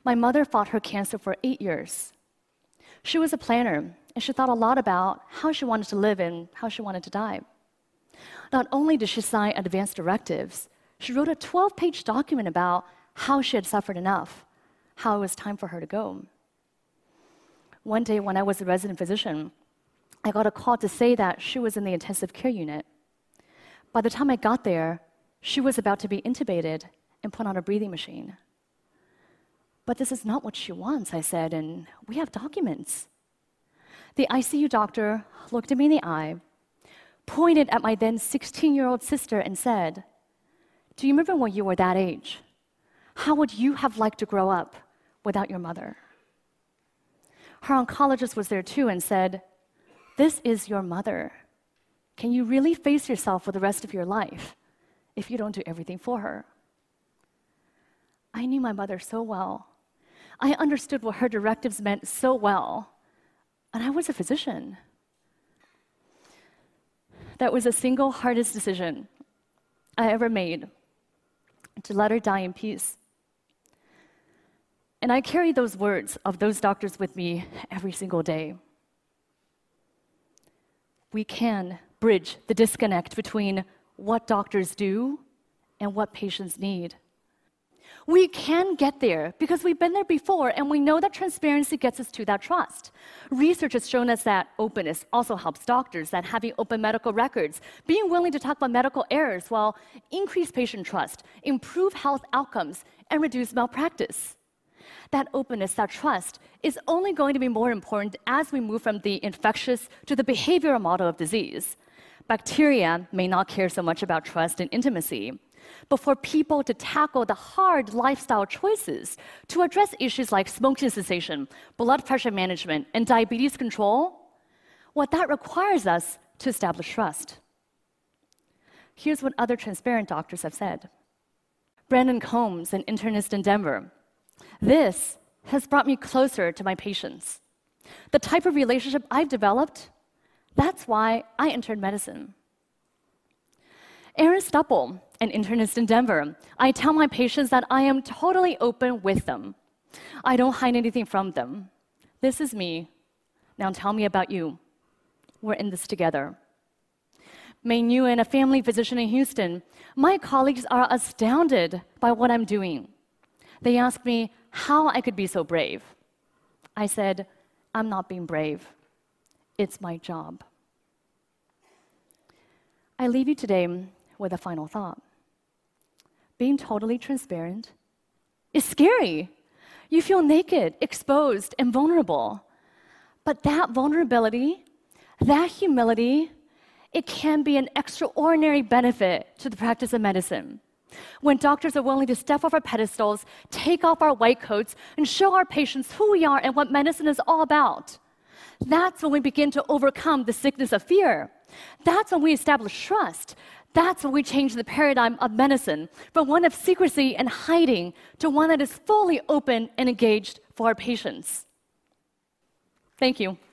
My mother fought her cancer for 8 years. She was a planner, and she thought a lot about how she wanted to live and how she wanted to die. Not only did she sign advance directives, she wrote a 12-page document about how she had suffered enough, how it was time for her to go. One day when I was a resident physician, I got a call to say that she was in the intensive care unit. By the time I got there, she was about to be intubated and put on a breathing machine. But this is not what she wants, I said, and we have documents. The ICU doctor looked at me in the eye, pointed at my then 16-year-old sister and said, "Do you remember when you were that age? How would you have liked to grow up without your mother?" Her oncologist was there too and said, "This is your mother. Can you really face yourself for the rest of your life if you don't do everything for her?" I knew my mother so well. I understood what her directives meant so well. And I was a physician. That was the single hardest decision I ever made, to let her die in peace. And I carry those words of those doctors with me every single day. We can bridge the disconnect between what doctors do and what patients need. We can get there because we've been there before, and we know that transparency gets us to that trust. Research has shown us that openness also helps doctors, that having open medical records, being willing to talk about medical errors will increase patient trust, improve health outcomes, and reduce malpractice. That openness, that trust, is only going to be more important as we move from the infectious to the behavioral model of disease. Bacteria may not care so much about trust and intimacy. But for people to tackle the hard lifestyle choices, to address issues like smoking cessation, blood pressure management, and diabetes control, what that requires us to establish trust. Here's what other transparent doctors have said. Brandon Combs, an internist in Denver. "This has brought me closer to my patients. The type of relationship I've developed, that's why I entered medicine." Erin Stupple, an internist in Denver. "I tell my patients that I am totally open with them. I don't hide anything from them. This is me. Now tell me about you. We're in this together." Mei Nguyen, a family physician in Houston. "My colleagues are astounded by what I'm doing. They ask me how I could be so brave. I said, I'm not being brave. It's my job." I leave you today with a final thought. Being totally transparent is scary. You feel naked, exposed, and vulnerable. But that vulnerability, that humility, it can be an extraordinary benefit to the practice of medicine. When doctors are willing to step off our pedestals, take off our white coats, and show our patients who we are and what medicine is all about, that's when we begin to overcome the sickness of fear. That's when we establish trust. That's when we change the paradigm of medicine from one of secrecy and hiding to one that is fully open and engaged for our patients. Thank you.